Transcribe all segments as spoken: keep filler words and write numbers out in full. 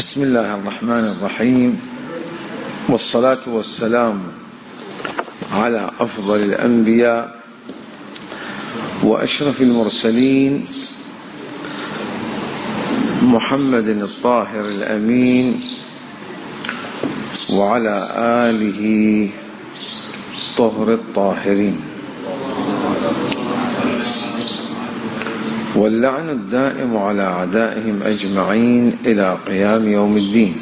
بسم الله الرحمن الرحيم، والصلاة والسلام على أفضل الأنبياء وأشرف المرسلين محمد الطاهر الأمين وعلى آله طهر الطاهرين، واللعن الدائم على أعدائهم أجمعين إلى قيام يوم الدين.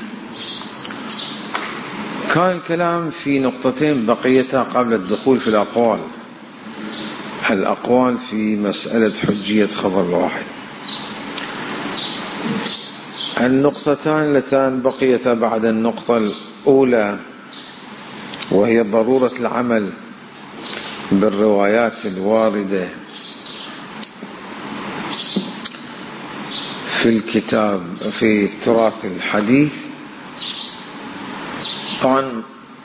كان الكلام في نقطتين بقيتا قبل الدخول في الأقوال الأقوال في مسألة حجية خبر الواحد. النقطتان اللتان بقيتا بعد النقطة الأولى وهي ضرورة العمل بالروايات الواردة في الكتاب في التراث الحديث. طبعا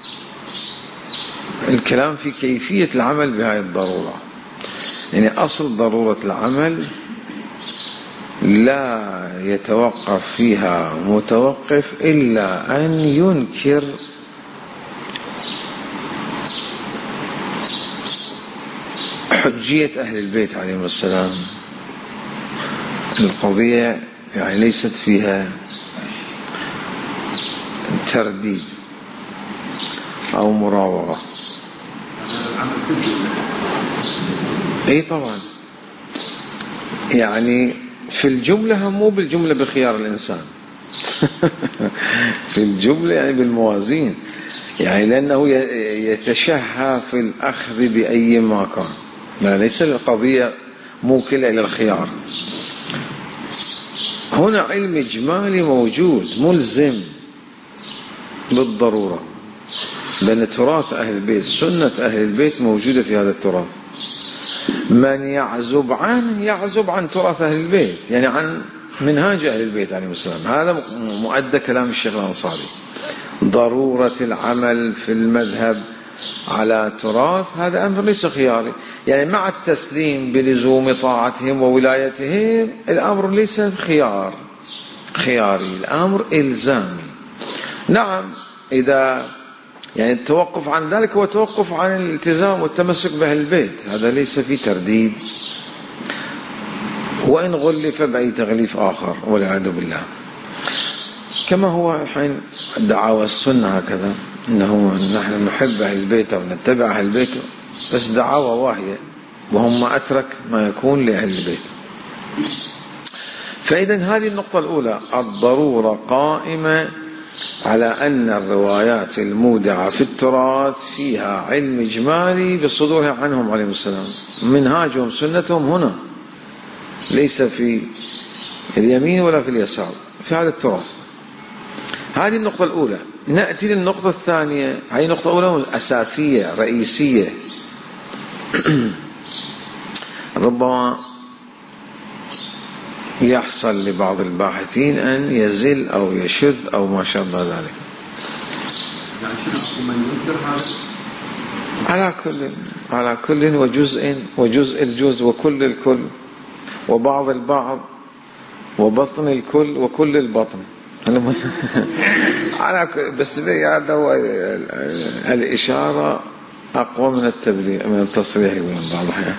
الكلام في كيفية العمل بهذه الضرورة، يعني أصل ضرورة العمل لا يتوقف فيها متوقف إلا أن ينكر حجية أهل البيت عليهم السلام. القضية يعني ليست فيها ترديد أو مراوغة. أي طبعا، يعني في الجملة مو بالجملة بخيار الإنسان في الجملة يعني بالموازين، يعني لأنه يتشهى في الأخذ بأي ما كان، لا ليس القضية موكلة إلى الخيار. هنا علم إجمالي موجود ملزم بالضرورة، لأن تراث أهل البيت سنة أهل البيت موجودة في هذا التراث. من يعزب عنه يعزب عن تراث أهل البيت، يعني عن منهاج أهل البيت عليهم السلام. هذا مؤدى كلام الشيخ الأنصاري، ضرورة العمل في المذهب على تراث هذا أمر ليس خياري، يعني مع التسليم بلزوم طاعتهم وولايتهم الأمر ليس خيار خياري، الأمر إلزامي. نعم، إذا يعني التوقف عن ذلك هو توقف عن الالتزام والتمسك بأهل البيت، هذا ليس فيه ترديد، وإن غلف بأي تغليف آخر والعياذ بالله. كما هو الحين دعاوى السنة هكذا، إنه نحن نحب أهل البيت أو نتبع أهل البيت، بس دعاوى واهية، وهم أترك ما يكون لأهل البيت. فإذا هذه النقطة الأولى، الضرورة قائمة على أن الروايات المودعة في التراث فيها علم إجمالي بصدورها عنهم عليهم السلام، منهاجهم سنتهم هنا، ليس في اليمين ولا في اليسار، في هذا التراث. هذه النقطة الأولى. نأتي للنقطة الثانية، هذه نقطة أولى أساسية رئيسية ربما يحصل لبعض الباحثين أن يزل أو يشد أو ما شابه ذلك. على كل على كل وجزء وجزء الجزء وكل الكل وبعض البعض وبطن الكل وكل البطن على بس هذا هو الإشارة أقوى من التبليغ من التصريح من بعض الأحيان.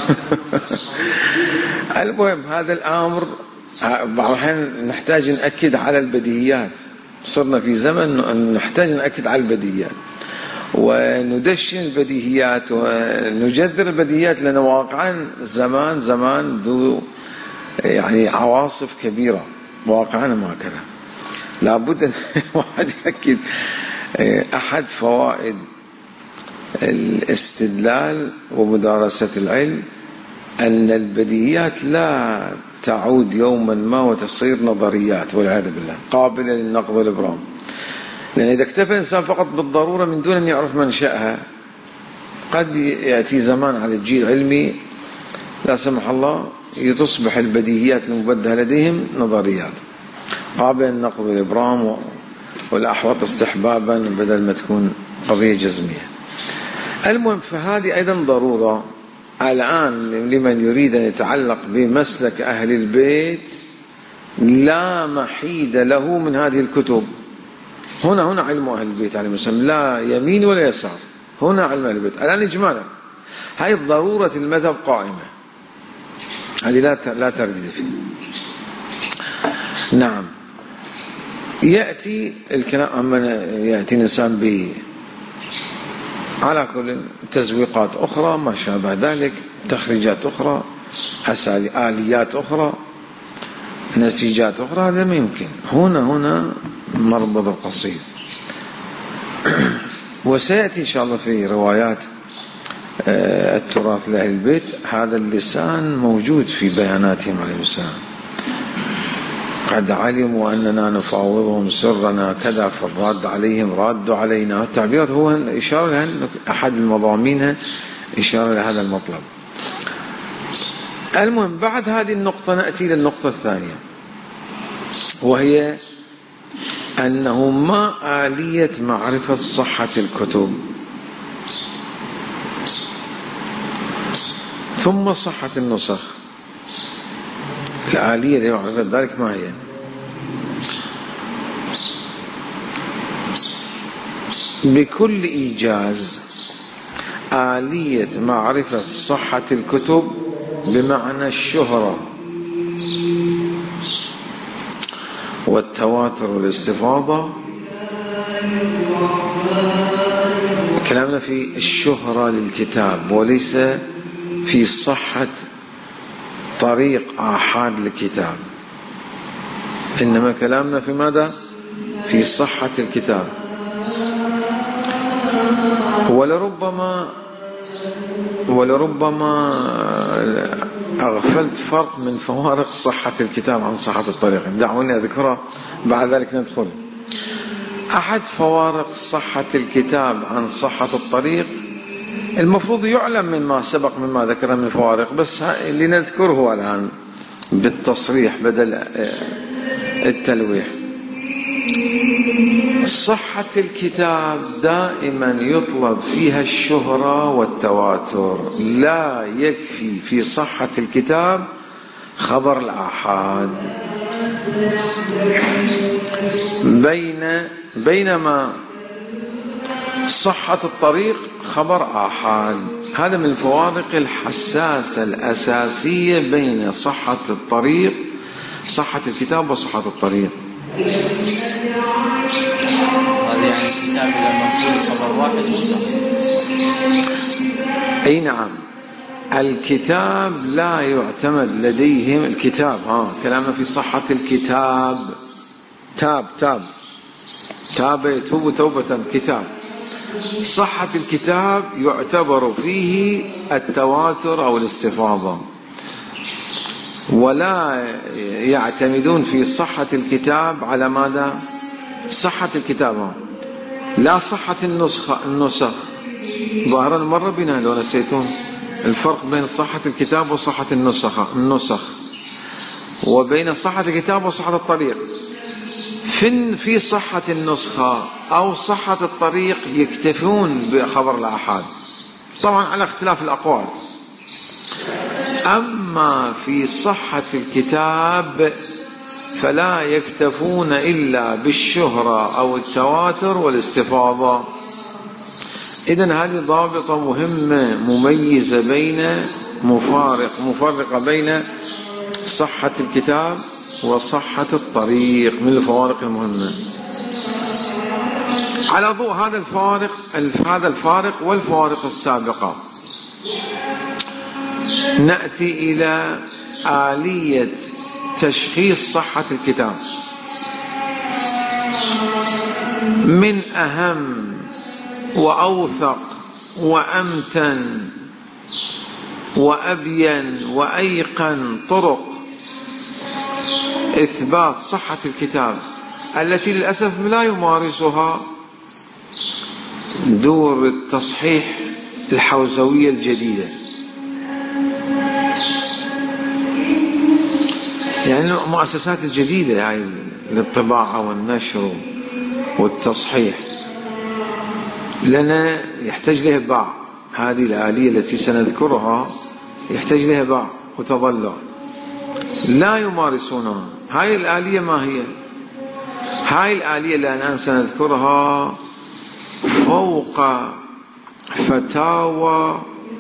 المهم هذا الأمر بعض الأحيان نحتاج نأكد على البديهيات، صرنا في زمن نحتاج نأكد على البديهيات وندشن البديهيات ونجذر البديهيات، لأن واقعا زمان زمان ذو يعني عواصف كبيرة، واقعا ما هكذا. لابد أن واحد يأكد أحد فوائد الاستدلال ومدارسة العلم أن البديهيات لا تعود يوما ما وتصير نظريات والعياذ بالله قابلة للنقض والإبرام. لأن إذا اكتفى الإنسان فقط بالضرورة من دون أن يعرف منشأها، قد يأتي زمان على الجيل العلمي لا سمح الله تصبح البديهيات المبدهة لديهم نظريات قابلة للنقض والإبرام والأحوط استحبابا بدل ما تكون قضية جزمية. المهم فهذه أيضا ضرورة الآن لمن يريد أن يتعلق بمسلك أهل البيت لا محيد له من هذه الكتب. هنا هنا علم أهل البيت عليهم السلام، لا يمين ولا يسار، هنا علم أهل البيت. الآن إجمالا هاي ضرورة المذهب قائمة، هذه لا لا ترديد فيه. نعم. يأتي الكلام من يأتي الإنسان ب على كل تزويقات أخرى ما شابه ذلك، تخريجات أخرى، آليات أخرى، نسيجات أخرى، هذا ما يمكن. هنا هنا مربط القصيد. وسيأتي إن شاء الله في روايات التراث لأهل البيت هذا اللسان موجود في بياناتهم عليه السلام. قد علموا أننا نفاوضهم سرنا كذا، فالراد عليهم راد علينا. التعبيرات هو إشارة لها، أحد المضامينها إشارة لهذا المطلب. المهم بعد هذه النقطة نأتي للنقطة الثانية، وهي أنه ما آلية معرفة صحة الكتب ثم صحة النسخ. الآلية لمعرفة ذلك ما هي؟ بكل إيجاز آلية معرفة صحة الكتب بمعنى الشهرة والتواتر والاستفاضة. كلامنا في الشهرة للكتاب وليس في صحة طريق آحاد الكتاب، إنما كلامنا في ماذا؟ في صحة الكتاب. ولربما ولربما أغفلت فرق من فوارق صحة الكتاب عن صحة الطريق، دعوني أذكرها بعد ذلك ندخل. أحد فوارق صحة الكتاب عن صحة الطريق المفروض يعلم مما سبق مما ذكرنا من فوارق، بس لنذكره الآن بالتصريح بدل التلويح. صحة الكتاب دائما يطلب فيها الشهرة والتواتر، لا يكفي في صحة الكتاب خبر الآحاد. بين بينما صحة الطريق خبر آحاد. هذا من الفوارق الحساسة الأساسية بين صحة الطريق صحة الكتاب وصحة الطريق. هذا يعني الكتاب إذا منقول خبر واحد صح؟ أي نعم. الكتاب لا يعتمد لديهم الكتاب، ها كلامنا في صحة الكتاب. تاب تاب تاب يتوب توبة كتاب. صحة الكتاب يعتبر فيه التواتر أو الاستفاضة، ولا يعتمدون في صحة الكتاب على ماذا؟ صحة الكتاب، لا صحة النسخة النسخ. ظاهرا مرة بنا لو نسيتون الفرق بين صحة الكتاب وصحة النسخ النسخ وبين صحة الكتاب وصحة الطريق. في في صحة النسخة أو صحة الطريق يكتفون بخبر الآحاد، طبعا على اختلاف الأقوال. أما في صحة الكتاب فلا يكتفون إلا بالشهرة أو التواتر والاستفاضة. إذن هذه ضابطة مهمة مميزة بين مفارق مفرقة بين صحة الكتاب وصحة الطريق، من الفوارق المهمة. على ضوء هذا الفارق هذا الفارق والفوارق السابقة نأتي إلى آلية تشخيص صحة الكتاب. من أهم وأوثق وأمتن وأبين وأيقن طرق إثبات صحة الكتاب التي للأسف لا يمارسها دور التصحيح الحوزوية الجديدة. يعني المؤسسات الجديدة يعني للطباعة والنشر والتصحيح لنا يحتاج لها باع. هذه الآلية التي سنذكرها يحتاج لها باع وتضلع، لا يمارسونها. هاي الآلية ما هي؟ هاي الآلية اللي الآن سنذكرها فوق فتاوى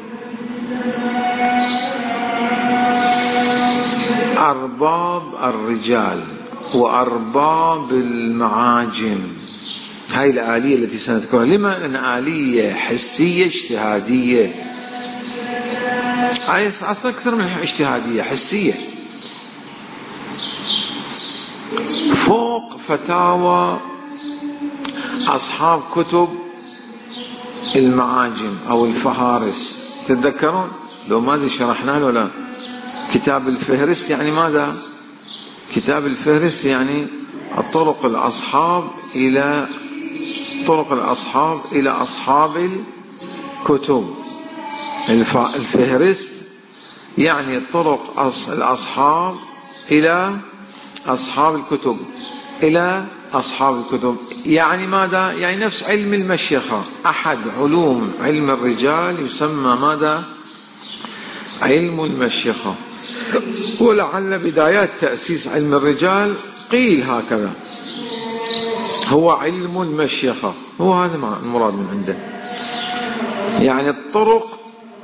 أرباب الرجال وأرباب المعاجم. هاي الآلية التي سنذكرها. لما؟ لأن آلية حسية اجتهادية. هاي أصلا أكثر من اجتهادية، حسية، فوق فتاوى أصحاب كتب المعاجم أو الفهارس. تتذكرون لو ماذا شرحنا له؟ لا، كتاب الفهرس يعني ماذا؟ كتاب الفهرس يعني الطرق الأصحاب إلى طرق الأصحاب إلى أصحاب الكتب. الفهرس يعني طرق الأصحاب إلى أصحاب الكتب، إلى أصحاب الكتب يعني ماذا؟ يعني نفس علم المشيخة، أحد علوم علم الرجال يسمى ماذا؟ علم المشيخة. ولعل بدايات تأسيس علم الرجال قيل هكذا، هو علم المشيخة، هو هذا المراد من عنده. يعني الطرق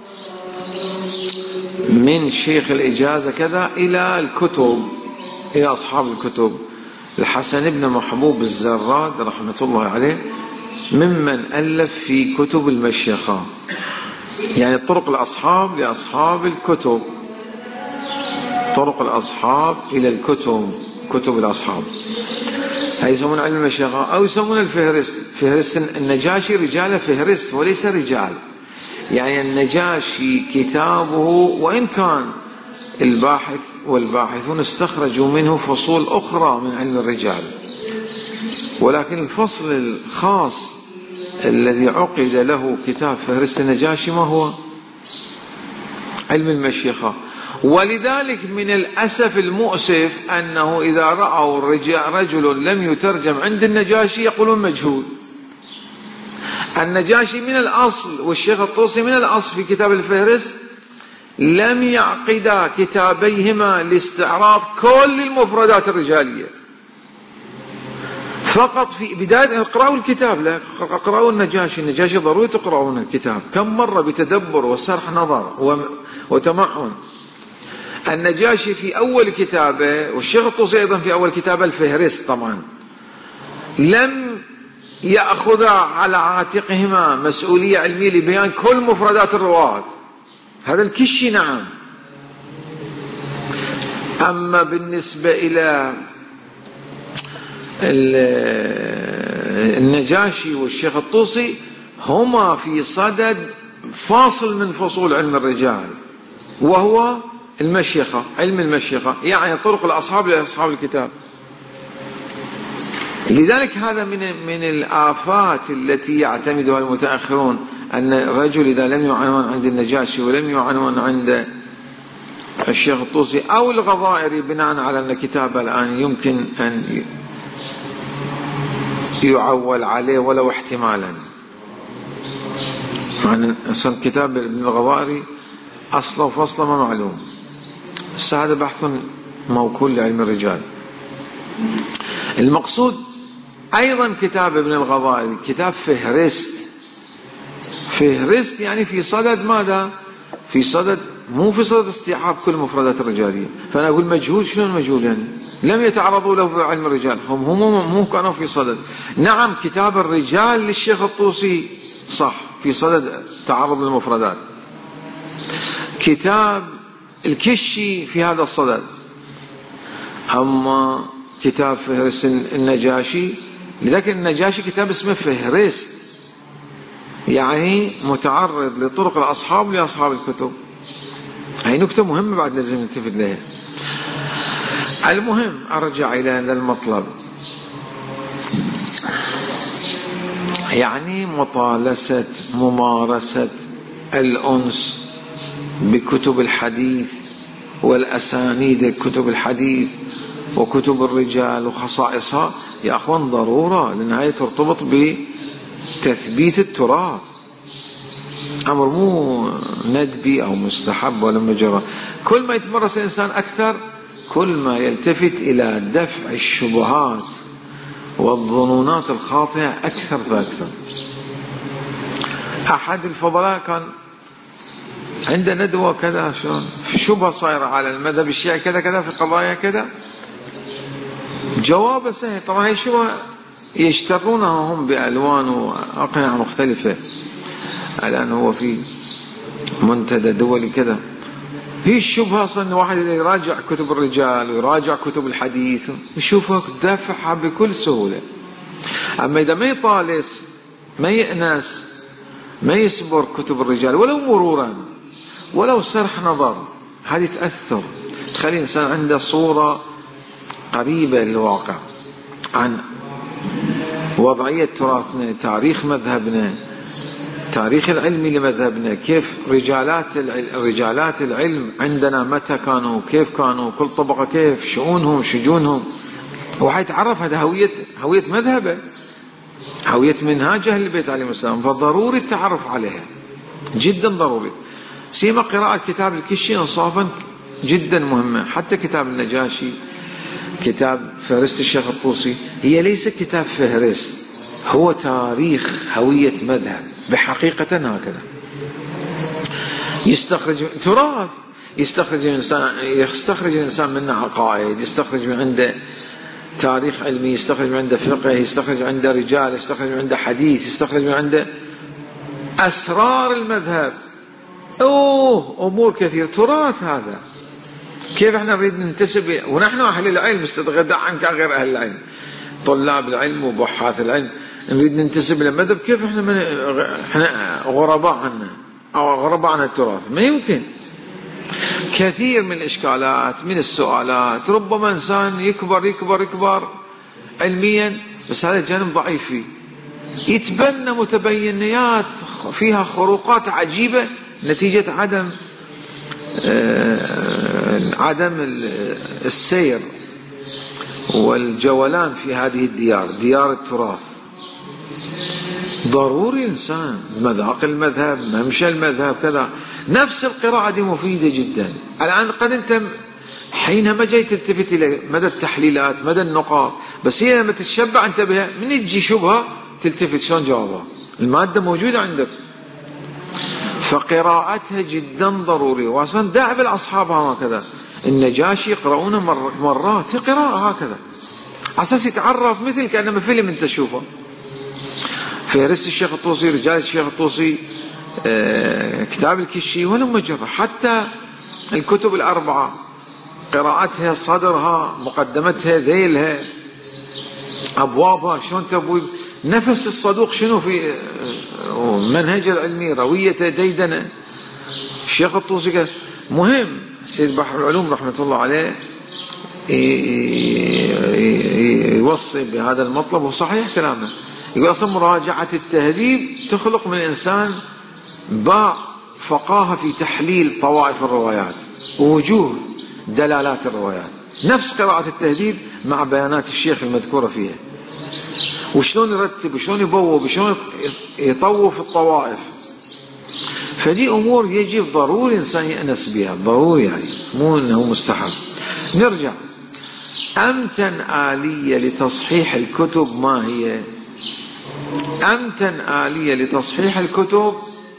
من شيخ الإجازة كذا إلى الكتب، إلى أصحاب الكتب. الحسن بن محبوب الزراد رحمة الله عليه ممن ألف في كتب المشيخة، يعني طرق الأصحاب لأصحاب الكتب، طرق الأصحاب إلى الكتب، كتب الأصحاب. هاي يسمون علم المشيخة أو يسمون الفهرست. فهرست النجاشي رجال فهرست وليس رجال، يعني النجاشي كتابه وإن كان الباحث والباحثون استخرجوا منه فصول أخرى من علم الرجال، ولكن الفصل الخاص الذي عقد له كتاب فهرست النجاشي ما هو؟ علم المشيخة. ولذلك من الأسف المؤسف أنه إذا رأوا رجل لم يترجم عند النجاشي يقولون مجهول. النجاشي من الأصل والشيخ الطوسي من الأصل في كتاب الفهرست لم يعقدا كتابيهما لاستعراض كل المفردات الرجالية، فقط في بداية اقرأوا الكتاب، لا اقرأوا النجاشي. النجاشي ضروري تقرأون الكتاب كم مرة بتدبر وسرح نظر وتمعن. النجاشي في أول كتابه والشيخ الطوسي أيضا في أول كتابه الفهرست طبعا لم يأخذا على عاتقهما مسؤولية علمية لبيان كل مفردات الرواة، هذا الكشي نعم. أما بالنسبة إلى النجاشي والشيخ الطوسي هما في صدد فاصل من فصول علم الرجال، وهو المشيخة، علم المشيخة، يعني طرق الأصحاب لأصحاب الكتاب. لذلك هذا من من الآفات التي يعتمدها المتأخرون، أن الرجل إذا لم يعنون عند النجاشي ولم يعنون عند الشيخ الطوسي أو الغضائري بناء على أن كتابه الآن يمكن أن يعول عليه ولو احتمالا. يعني أصلا كتاب ابن الغضائري أصله وفصله ما معلوم، بس هذا بحث موكول لعلم الرجال. المقصود أيضا كتاب ابن الغضائري كتاب فهرست. فهرست يعني في صدد ماذا؟ في صدد، مو في صدد استيعاب كل المفردات الرجالية. فأنا أقول مجهول، شنو المجهول يعني؟ لم يتعرضوا له في علم الرجال، هم هم مو كانوا في صدد. نعم كتاب الرجال للشيخ الطوسي صح في صدد تعرض للمفردات، كتاب الكشي في هذا الصدد. أما كتاب فهرست النجاشي، لذلك النجاشي كتاب اسمه فهرست، يعني متعرض لطرق الأصحاب لأصحاب الكتب. هي نكتة مهمة بعد لازم نلتفت لها. المهم أرجع إلى هذا المطلب، يعني مطالسة ممارسة الأنس بكتب الحديث والأسانيد كتب الحديث وكتب الرجال وخصائصها يا أخوان ضرورة، لأن هي ترتبط بتثبيت التراث، أمر مو ندبي أو مستحب ولا مجرى. كل ما يتمرس الإنسان أكثر كل ما يلتفت إلى دفع الشبهات والظنونات الخاطئة أكثر فأكثر. أحد الفضلاء كان عنده ندوة كذا، شلون شبهة صايرة على المذهب الشيعي كذا كذا في قضايا كذا، جوابه سهل. طبعا هي شبهة يشترونها هم بألوان وأقنعة مختلفة. الآن هو في منتدى دولي كذا، هي الشبهة أصلا واحد اللي يراجع كتب الرجال ويراجع كتب الحديث يشوفها دافعها بكل سهولة. أما إذا ما يطالس ما يأنس ما يصبر كتب الرجال ولو مرورا ولو سرح نظر، هذه تأثر تخلي الإنسان عنده صورة قريبة للواقع عن وضعية تراثنا، تاريخ مذهبنا، تاريخ العلمي لمذهبنا، كيف رجالات رجالات العلم عندنا متى كانوا، كيف كانوا، كل طبقة كيف شؤونهم شجونهم، وحيتعرف هذا هوية هوية مذهبه، هوية منهاج أهل البيت عليهم السلام. فضروري التعرف عليها جدا ضروري. سيما قراءة كتاب الكشي إنصافا جدا مهمة. حتى كتاب النجاشي، كتاب فهرست الشيخ الطوسي، هي ليس كتاب فهرست، هو تاريخ هوية مذهب بحقيقة هكذا. يستخرج تراث، يستخرج الإنسان يستخرج الإنسان منه عقائد، يستخرج من عنده تاريخ علمي، يستخرج من عنده فقه، يستخرج من عنده رجال، يستخرج من عنده حديث، يستخرج من عنده أسرار المذهب. أوه أمور كثير، تراث هذا. كيف احنا نريد ننتسب ونحن أهل العلم، استتغذى عنك غير أهل العلم، طلاب العلم وبحاث العلم، نريد ننتسب للمذهب، كيف احنا من احنا غرباء عنه أو غرباء عن التراث؟ ما يمكن. كثير من الإشكالات من السؤالات ربما إنسان يكبر يكبر يكبر علميا بس هذا الجانب ضعيف فيه، يتبنى متبينيات فيها خروقات عجيبة نتيجة عدم عدم السير والجولان في هذه الديار، ديار التراث. ضروري إنسان مذاق المذهب، ممشى المذهب كذا. نفس القراءة دي مفيدة جدا. الآن قد أنت حينها ما جاي تلتفت إلى مدى التحليلات مدى النقاط، بس هي لما تتشبع أنت بها من تجي شبهة تلتفت شلون جوابها، المادة موجودة عندك. فقراءتها جدا ضروري. وأصلا داعب الأصحاب هكذا، النجاشي يقرؤون مر مرات قراءة هكذا أساس يتعرف، مثل كأنما فيلم أنت تشوفه. فهرست الشيخ الطوسي، رجال الشيخ الطوسي، آه، كتاب الكشي، ولا مجرد حتى الكتب الأربعة قراءتها، صدرها، مقدمتها، ذيلها، أبوابها، شلون تبويب، نفس الصدوق شنو في منهج العلمي، رويته، ديدنه. الشيخ الطوسي مهم. سيد بحر العلوم رحمة الله عليه يوصي بهذا المطلب، وصحيح كلامه. يقول أصلا مراجعة التهذيب تخلق من الإنسان باع فقاهة في تحليل طوائف الروايات ووجوه دلالات الروايات، نفس قراءة التهذيب مع بيانات الشيخ المذكورة فيها، وشلون يرتب وشلون يبوب وشلون يطوف الطوائف. فدي أمور يجب ضروري إنسان يأنس بها، ضروري يعني، مو أنه مستحب. نرجع. أمتن آلية لتصحيح الكتب ما هي؟ أمتن آلية لتصحيح الكتب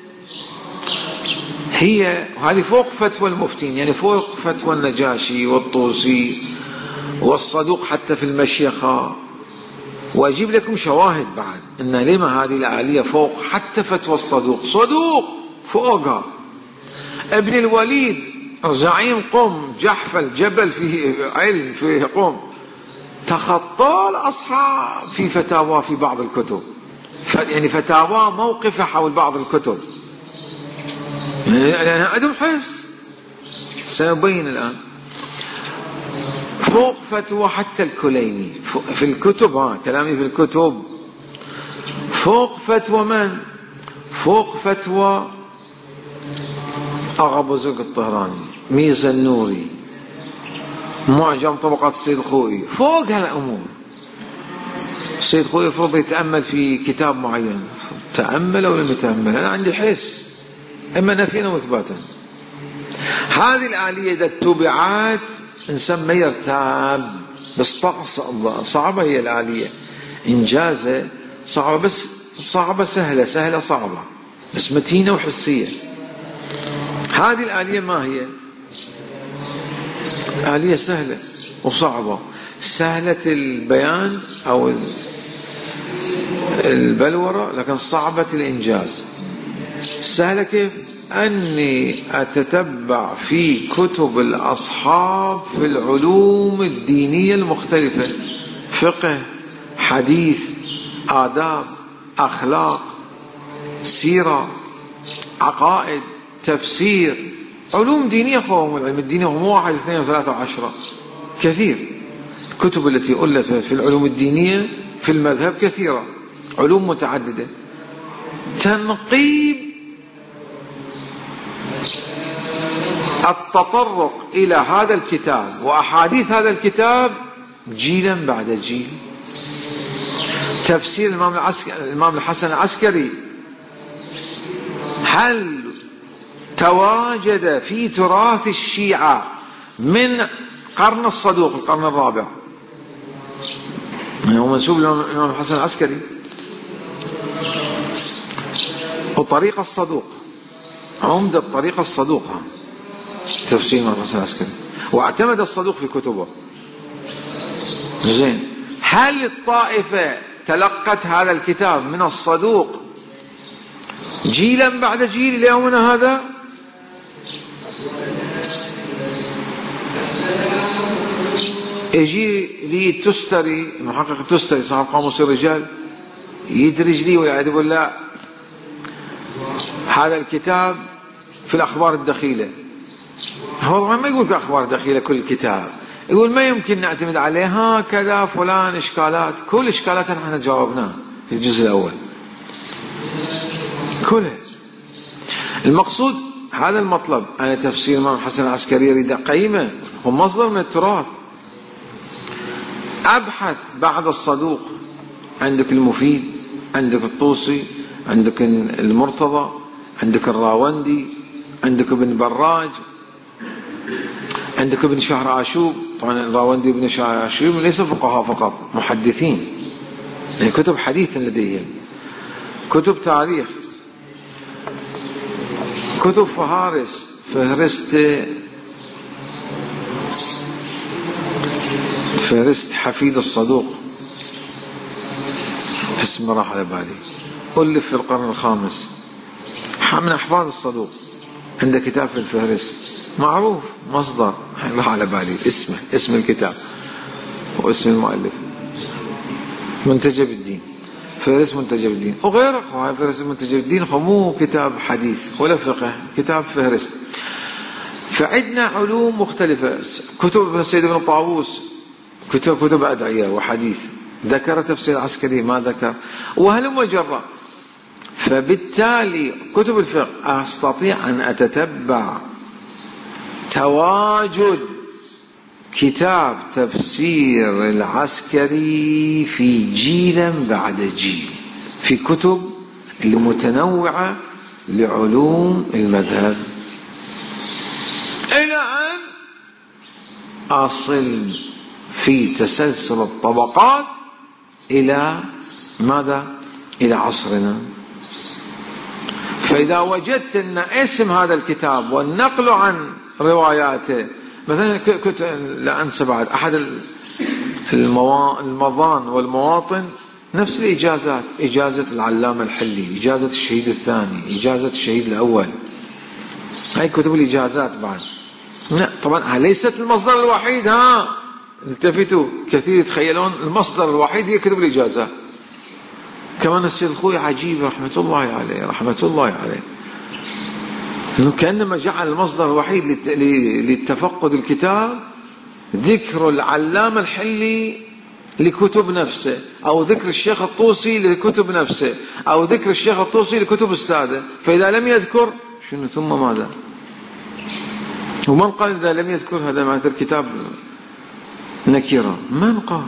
هي هذه فوق فتوى المفتين، يعني فوق فتوى النجاشي والطوسي والصدوق حتى في المشيخة. وأجيب لكم شواهد بعد أن لما هذه الآلية فوق حتى فتوى الصدوق. صدوق فوقها. ابن الوليد زعيم قوم، جحفل جبل فيه علم فيه قوم، تخطى الأصحاب في فتاوى في بعض الكتب، يعني فتاوى موقفة حول بعض الكتب، لأن عندهم حس. سنبين الآن. فوق فتوى حتى الكليني في الكتب، ها كلامي في الكتب. فوق فتوى من؟ فوق فتوى أغا بزرق الطهراني، ميزة النوري، معجم طبقات السيد الخوئي. فوق هالأمور السيد الخوئي يفرض يتأمل في كتاب معين، تأمل أو لم يتأمل، أنا عندي حس إما نفينا وإثباتا. هذه الآلية إذا اتبعت إنسان ما يرتاب، بس صعبة هي الآلية، إنجازة صعبة، بس صعبة سهلة، سهلة صعبة، بس متينة وحسية. هذه الآلية ما هي؟ آلية سهلة وصعبة، سهلة البيان أو البلورة لكن صعبة الإنجاز. سهلة كيف؟ أني أتتبع في كتب الأصحاب في العلوم الدينية المختلفة، فقه، حديث، آداب، أخلاق، سيرة، عقائد، تفسير، علوم دينية. خوهم العلم الديني هم واحد اثنين وثلاثة وعشرة، كثير. الكتب التي ألفت في العلوم الدينية في المذهب كثيرة، علوم متعددة. تنقيب التطرق إلى هذا الكتاب وأحاديث هذا الكتاب جيلا بعد جيل. تفسير الإمام العسكري، الإمام الحسن العسكري، هل تواجد في تراث الشيعة من قرن الصدوق القرن الرابع؟ هو منسوب للإمام الحسن العسكري، وطريقة الصدوق، عمدة الطريقة الصدوقة تفسير الإمام الحسن العسكري، واعتمد الصدوق في كتبه. زين، هل الطائفة تلقت هذا الكتاب من الصدوق جيلا بعد جيل إلى يومنا هذا؟ يجي لي التستري، محقق التستري صاحب قاموس الرجال، يدرج لي ويقعد يقول لا، هذا الكتاب في الأخبار الدخيلة. هو طبعا ما يقول في أخبار دخيلة كل الكتاب، يقول ما يمكن نعتمد عليه، هكذا فلان إشكالات، كل إشكالاتها نحن جاوبناها في الجزء الأول كلها. المقصود هذا المطلب، أنا تفسير الإمام الحسن العسكري يريد قيمة، هو مصدر من التراث. أبحث بعد الصدوق، عندك المفيد، عندك الطوسي، عندك المرتضى، عندك الراوندي، عندك ابن براج، عندك ابن شهر عاشوب. طبعا الراوندي وابن شهر عاشوب ليس فقهاء فقط، محدثين، يعني كتب حديث لديهم، كتب تاريخ، كتب فهارس، فهرست فهرست حفيد الصدوق، اسم راح على بالي، ألف في القرن الخامس، من أحفاد الصدوق، عنده كتاب في الفهرست معروف، مصدر راح على بالي اسمه، اسم الكتاب واسم المؤلف، منتجب الدين، فهرست منتجب الدين، وغيره. فهرست منتجب الدين مو كتاب حديث ولا فقه، كتاب فهرست. فعندنا علوم مختلفة، كتب ابن السيد بن طاووس، كتب كتب أدعية وحديث، ذكر تفسير عسكري ما ذكر، وهلم جرى. فبالتالي كتب الفقه أستطيع أن أتتبع تواجد كتاب تفسير العسكري في جيلا بعد جيل في كتب المتنوعة لعلوم المذهب، إلى أن أصل في تسلسل الطبقات إلى ماذا؟ إلى عصرنا. فإذا وجدت أن اسم هذا الكتاب والنقل عن رواياته، مثلا كنت لا أنسى بعد أحد المضان والمواطن نفس الإجازات، إجازة العلامة الحلي، إجازة الشهيد الثاني، إجازة الشهيد الأول، هاي كتب الإجازات بعد. لا طبعا ليست المصدر الوحيد، ها التفتوا، كثير يتخيلون المصدر الوحيد هي كتب الإجازات. كمان السيد الخوي عجيب رحمة الله عليه، رحمة الله عليه، إنه كأنما جعل المصدر الوحيد للتفقد الكتاب ذكر العلامة الحلي لكتب نفسه، أو ذكر الشيخ الطوسي لكتب نفسه، أو ذكر الشيخ الطوسي لكتب أستاذه. فإذا لم يذكر شنو ثم ماذا؟ ومن قال إذا لم يذكر هذا معناته الكتاب نكرة؟ من قال؟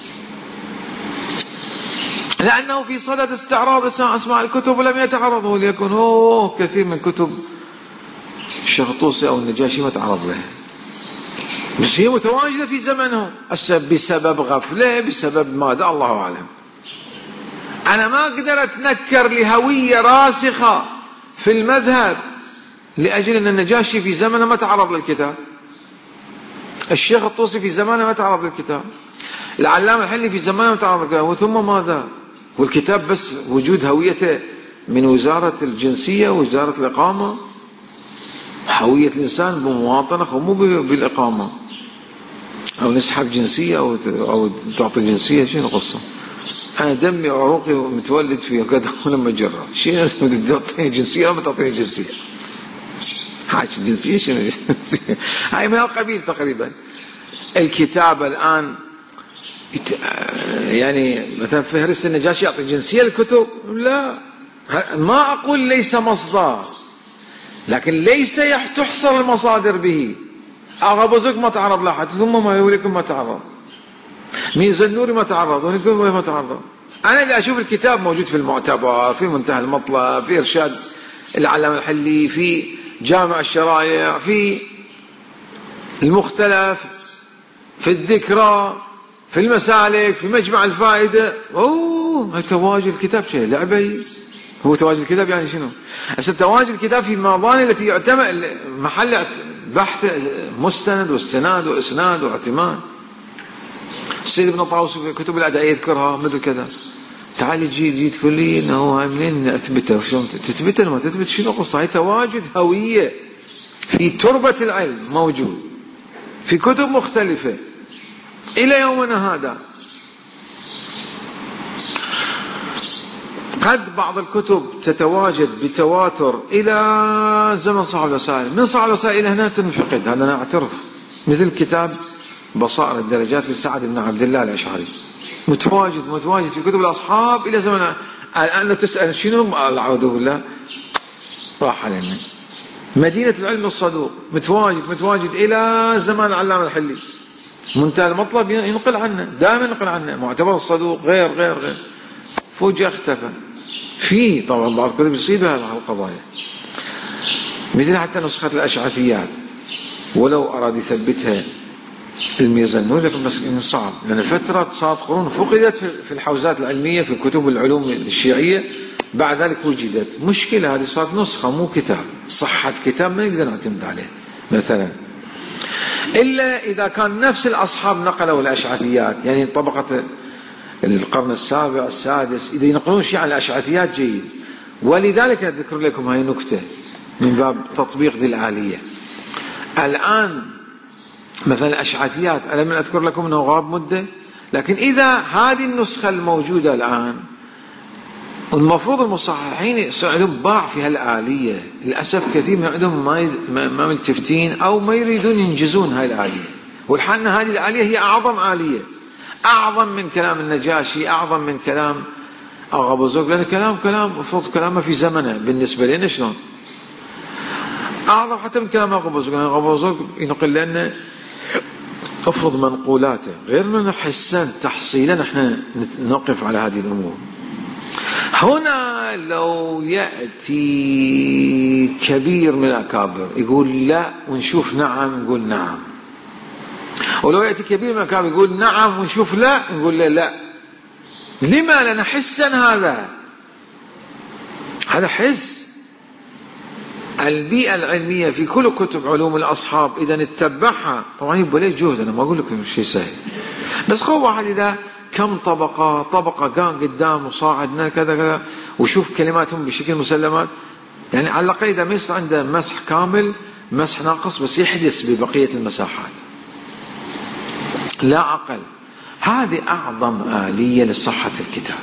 لأنه في صدد استعراض أسماء الكتب ولم يتعرض، وليكن هو كثير من كتب الشيخ الطوسي أو النجاشي ما تعرض له. بس هي متواجدة في زمنهم بسبب غفلة، بسبب ماذا الله أعلم. أنا ما أقدر أتنكر لهوية راسخة في المذهب لأجل أن النجاشي في زمنه ما تعرض للكتاب، الشيخ الطوسي في زمانه ما تعرض للكتاب، العلامة الحلي في زمانه ما تعرض للكتاب، وثم ماذا؟ والكتاب بس وجود هويته من وزارة الجنسية ووزارة الإقامة، هوية الإنسان بمواطنة ومو بالإقامة، أو نسحب جنسية أو أو تعطي جنسية. شنو القصة؟ أنا دمي وعروقي متولد فيه وقد لما جرى شيء تعطيني جنسية أو ما تعطيني جنسية؟ حاجة جنسية شنو جنسية؟ هاي من القبيل تقريبا. الكتاب الآن يعني مثلا فهرس النجاشي يعطي جنسية للكتب؟ لا، ما أقول ليس مصدر، لكن ليس تحصر المصادر به. آغا بوزرگ ما تعرض لأحد، ثم ما يقولكم ما تعرض، ميزة النوري ما تعرض، ونقول ما تعرض. أنا إذا أشوف الكتاب موجود في المعتبر، في منتهى المطلب، في إرشاد العلامة الحلي، في جامع الشرائع، في المختلف، في الذكرى، في المسالك، في مجمع الفائدة، أوه تواجد الكتاب شيء لعبة. هو تواجد الكتاب يعني شنو؟ أصل تواجد الكتاب في الماضي التي يعتمد محل بحث مستند واستناد وإسناد واعتماد. السيد ابن طاووس في كتب الأدعية يذكرها مثل كذا. تعال جي جي تقول لي انه هو منين اثبته؟ شلون تثبته؟ ما تثبت شنو قصه؟ هي تواجد هويه في تربه العلم موجود في كتب مختلفه الى يومنا هذا. قد بعض الكتب تتواجد بتواتر الى زمن صاحب الوسائل، من صاحب الوسائل الى هنا تنفقد، هذا انا اعترف. مثل كتاب بصائر الدرجات لسعد بن عبد الله الاشعري، متواجد متواجد في كتب الأصحاب إلى زمن. الآن تسأل شنو؟ أعوذ بالله راح علينا. مدينة العلم الصدوق متواجد متواجد إلى زمان العلامة الحلي، منتهى المطلب ينقل عنه، دائما ينقل عنه، معتبر الصدوق غير غير غير فوجئ اختفى. في طبعا بعض الكتب يصيب هذه القضايا، مثل حتى نسخة الأشعثيات ولو أراد يثبتها الميزة النور، لكن بس صعب، لأن فترة صارت قرون فقدت في الحوزات العلمية في كتب العلوم الشيعية، بعد ذلك وجدت. مشكلة هذه صارت نسخة مو كتاب، صحة كتاب ما نقدر نعتمد عليه مثلا، إلا إذا كان نفس الأصحاب نقلوا الأشعثيات، يعني طبقة القرن السابع السادس إذا ينقلون شيء عن الأشعثيات جيد. ولذلك أذكر لكم هاي نكتة من باب تطبيق ذي الآلية. الآن مثلا الأشعثيات ألم أذكر لكم أنه غاب مدة، لكن إذا هذه النسخة الموجودة الآن المفروض المصححين عندهم باع في هالآلية، للأسف كثير من عندهم ما ما ملتفتين أو ما يريدون ينجزون هاي الآلية، والحال هذه الآلية هي أعظم آلية، أعظم من كلام النجاشي، أعظم من كلام آغا بوزرگ، لأن كلام كلام مفروض كلامه في زمنه بالنسبة لنا شلون أعظم حتى من كلام آغا بوزرگ. آغا بوزرگ ينقل لنا افرض منقولاته غير من حسن تحصيلا، نحن نقف على هذه الأمور. هنا لو يأتي كبير من الأكابر يقول لا ونشوف نعم نقول نعم، ولو يأتي كبير من الأكابر يقول نعم ونشوف لا نقول لا لا. لما؟ لأن حسا هذا هذا حس. البيئة العلمية في كل كتب علوم الأصحاب إذا نتبعها طبعا يبقى ليه جهد، أنا ما أقول لكم شيء سهل، بس خو واحد إذا كم طبقة طبقة قام قدام وصاعدنا كذا كذا وشوف كلماتهم بشكل مسلمات، يعني على الأقل إذا ما يصير عنده مسح كامل مسح ناقص بس يحدث ببقية المساحات لا أقل. هذه أعظم آلية لصحة الكتاب.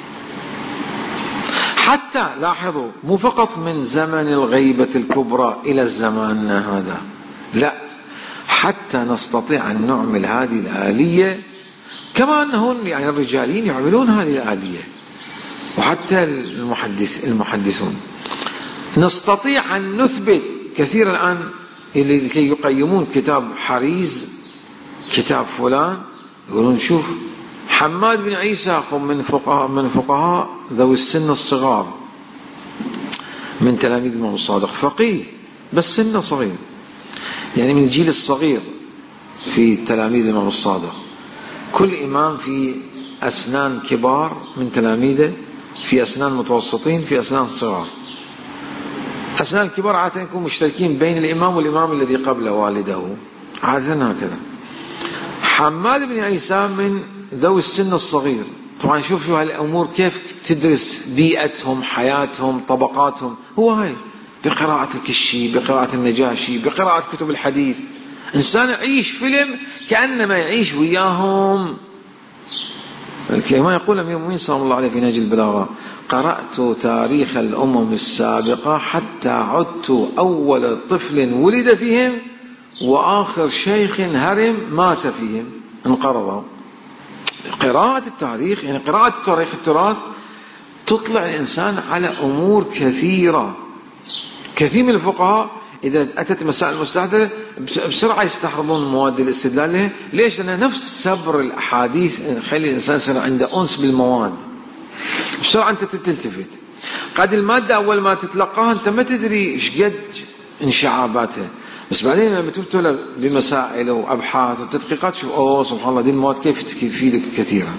حتى لاحظوا مو فقط من زمن الغيبة الكبرى إلى الزمان هذا، لا، حتى نستطيع أن نعمل هذه الآلية كما أنهم يعني الرجالين يعملون هذه الآلية، وحتى المحدث المحدثون نستطيع أن نثبت كثير. الآن اللي كي يقيمون كتاب حريز كتاب فلان يقولون شوف حماد بن عيسى من فقهاء من فقهاء ذوي السن الصغار من تلاميذ الإمام الصادق، فقيه بس سنه صغير، يعني من الجيل الصغير في تلاميذ الإمام الصادق. كل إمام في أسنان كبار من تلاميذه، في أسنان متوسطين، في أسنان صغار. أسنان الكبار عادة يكونوا مشتركين بين الإمام والإمام الذي قبله والده، عادة هكذا. حماد بن عيسى من ذوي السن الصغير. طبعا شوفوا هالأمور كيف تدرس بيئتهم، حياتهم، طبقاتهم. هو هاي بقراءة الكشي، بقراءة النجاشي، بقراءة كتب الحديث. إنسان يعيش فيلم كأنما يعيش وياهم. كما يقول أمير المؤمنين صلى الله عليه في نهج البلاغة: قرأت تاريخ الأمم السابقة حتى عدت أول طفل ولد فيهم وآخر شيخ هرم مات فيهم انقرضوا. قراءة التاريخ يعني قراءة تاريخ التراث تطلع الإنسان على أمور كثيرة. كثير من الفقهاء إذا أتت مسائل مستحدثة بسرعة يستحضرون مواد الاستدلال لها. ليش؟ لأن نفس صبر الأحاديث يخلي الإنسان يصير عنده أنس بالمواد. بسرعة أنت تلتفت. قد المادة أول ما تتلقاها أنت ما تدري إيش قد انشعاباتها، بس بعدين لما تبتلى بمسائل وأبحاث وتدقيقات شوف أوه سبحان الله دي المواد كيف تفيدك كثيرا.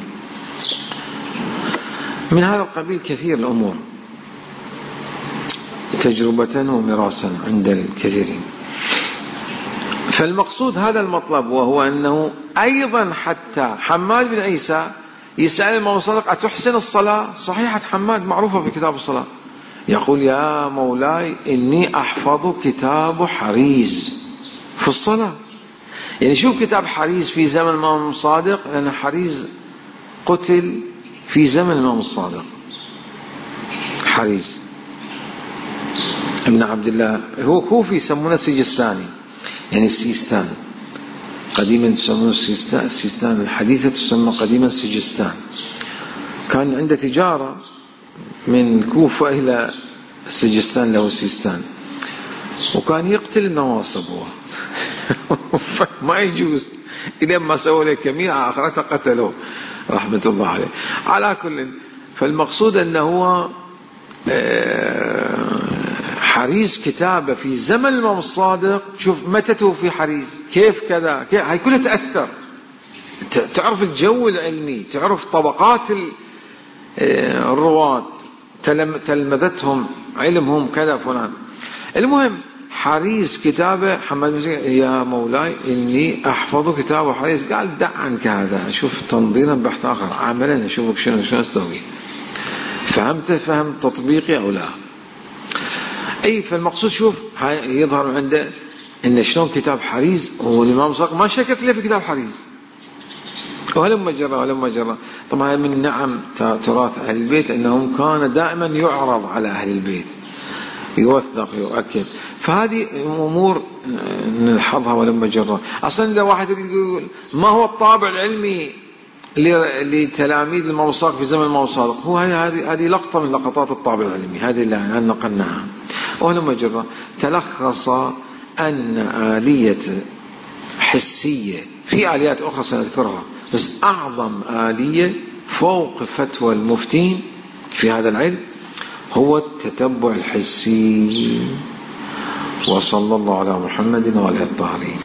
من هذا القبيل كثير الأمور تجربة ومراسا عند الكثيرين. فالمقصود هذا المطلب، وهو أنه أيضا حتى حماد بن عيسى يسأل الإمام الصادق: أتحسن الصلاة؟ صحيحة حماد معروفة في كتاب الصلاة. يقول: يا مولاي إني أحفظ كتاب حريز في الصلاة. يعني شوف كتاب حريز في زمن الإمام الصادق، لأن حريز قتل في زمن الإمام الصادق. حريز ابن عبد الله هو كوفي، يسمونه سجستاني، يعني السيستان. قديما يسمونه السيستان، السيستان الحديثة تسمى قديما سجستان. كان عنده تجارة من الكوفة إلى سجستان له السيستان، وكان يقتل النواصب هو ما يجوز. إذا ما سووا له كمية آخرته قتلوه رحمة الله عليه. على كل، فالمقصود أنه هو حريز كتابة في زمن الإمام الصادق. شوف متى توفي حريز، كيف كذا، كيف هاي كلها تأثر. تعرف الجو العلمي، تعرف طبقات الرواة، تلمذتهم، علمهم كذا فلان. المهم حريز كتابه حمد يا مولاي إني أحفظ كتابه حريز. قال: دع عنك هذا، شوف تنظيرا بحث آخر، عملا أشوفك شنو شنو أستوي. فهمت فهم تطبيقي أو لا؟ أي فالمقصود شوف يظهر عنده إن شلون كتاب حريز، والإمام الصادق ما شكك له في كتاب حريز. ولما جرى ولما جرى طبعا من نعم تراث أهل البيت أنهم كان دائما يعرض على أهل البيت، يوثق يؤكد. فهذه أمور نلحظها ولما جرى. أصلا إذا واحد يقول ما هو الطابع العلمي لتلاميذ الإمام الصادق في زمن الإمام الصادق، هو هذه هذه لقطة من لقطات الطابع العلمي، هذه اللي نقلناها. ولما جرى تلخص أن آلية حسية، في آليات أخرى سنذكرها، بس أعظم آلية فوق فتوى المفتين في هذا العلم هو التتبع الحسي. وصلى الله على محمد وعلى الطاهرين.